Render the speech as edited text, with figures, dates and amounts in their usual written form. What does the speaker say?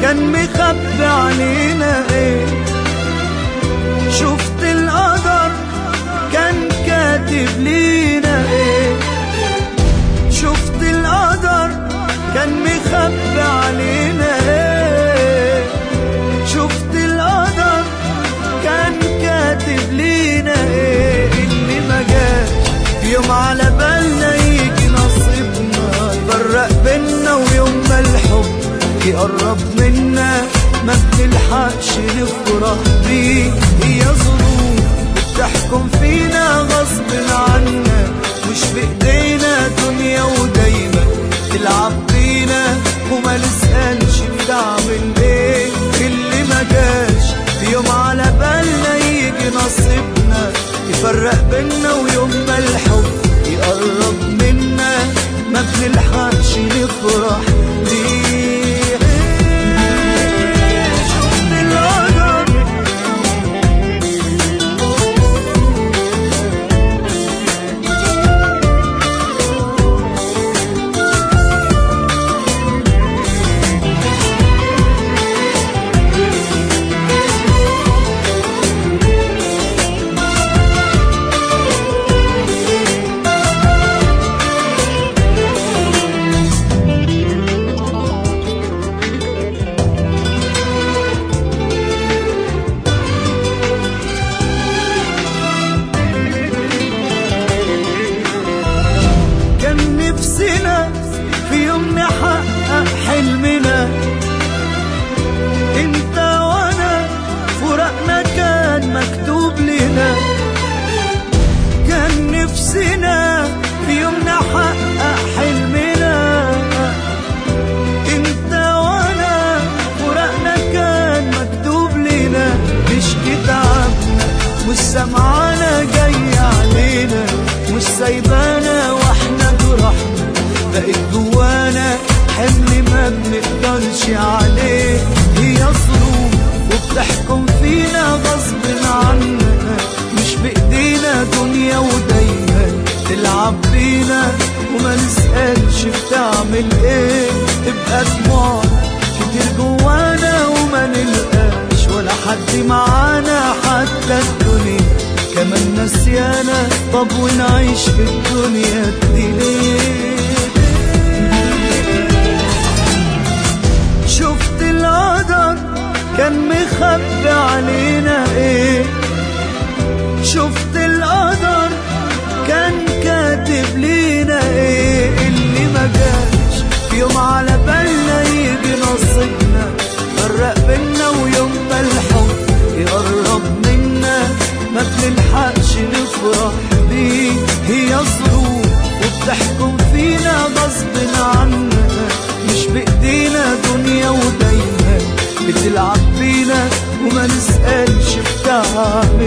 كان مخبي علينا ايه؟ شفت القدر كان كاتب لينا ايه؟ شفت القدر كان مخبي علينا ايه؟ شفت القدر كان كاتب لينا ايه؟ اللي ما جاش في يوم على بالنا يجي نصيبنا يفرق بينا، ويوم ما الحب يقرب منا ما بنلحقش نفرح بيه. هي ظروف بتحكم فينا غصب عنا، مش بإيدينا دنيا ودايما تلعب بينا، وما نسألش بتعمل ايه. اللي ما جاش في يوم على بالنا يجي نصيبنا يفرق بينا، ويوم ما الحب يقرب منا ما بنلحقش نفرح بيه. في يوم نحقق حلمنا انت وانا، فراقنا كان مكتوب لنا. كان نفسنا في يوم نحقق حلمنا انت وانا، فراقنا كان مكتوب لنا. نشكي تعبنا مش سمعانا جاي علينا، مش سايبانا واحنا جرحنا بقت جوانا حمل ما بنقدرش عليه. هي ظروف وبتحكم فينا غصب عننا، مش بايدينا دنيا ودايما تلعب بينا، وما نسألش بتعمل ايه. تبقى دموعنا كتير جوانا وما نلقاش ولا حد معانا، حتى الدنيا كمان نسيانا. طب ونعيش في الدنيا دي ليه؟ شفت القدر كان مخبي علينا ايه؟ شفت القدر كان كاتب لينا ايه؟ اللي ما جاش في يوم على بالنا يجي نصيبنا فرق بينا، ويوم ما الحب يقرب منا ما بنلحقش نفرح بيه. هي ظروف وبتحكم فينا غصب عنا، مش بإيدينا دنيا ودايما بتلعب بينا، وما نسألش بتعمل